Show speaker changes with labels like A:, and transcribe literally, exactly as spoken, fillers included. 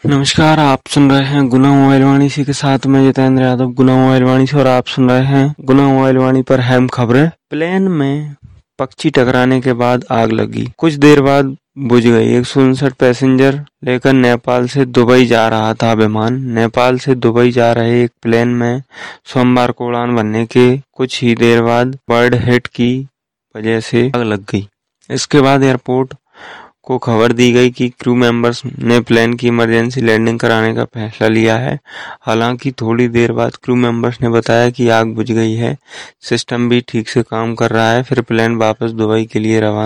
A: नमस्कार, आप सुन रहे हैं गुना मोबाइल वाणी सी के साथ में जितेंद्र यादव गुना मोबाइल वाणी से और आप सुन रहे हैं गुना मोबाइल वाणी पर अहम खबरें। प्लेन में पक्षी टकराने के बाद आग लगी, कुछ देर बाद बुझ गई। एक सौ उनसठ पैसेंजर लेकर नेपाल से दुबई जा रहा था विमान। नेपाल से दुबई जा रहे एक प्लेन में सोमवार को उड़ान भरने के कुछ ही देर बाद बर्ड हिट की वजह से आग लग गई। इसके बाद एयरपोर्ट को खबर दी गई कि क्रू मेंबर्स ने प्लेन की इमरजेंसी लैंडिंग कराने का फैसला लिया है। हालांकि थोड़ी देर बाद क्रू मेंबर्स ने बताया कि आग बुझ गई है, सिस्टम भी ठीक से काम कर रहा है। फिर प्लेन वापस दुबई के लिए रवाना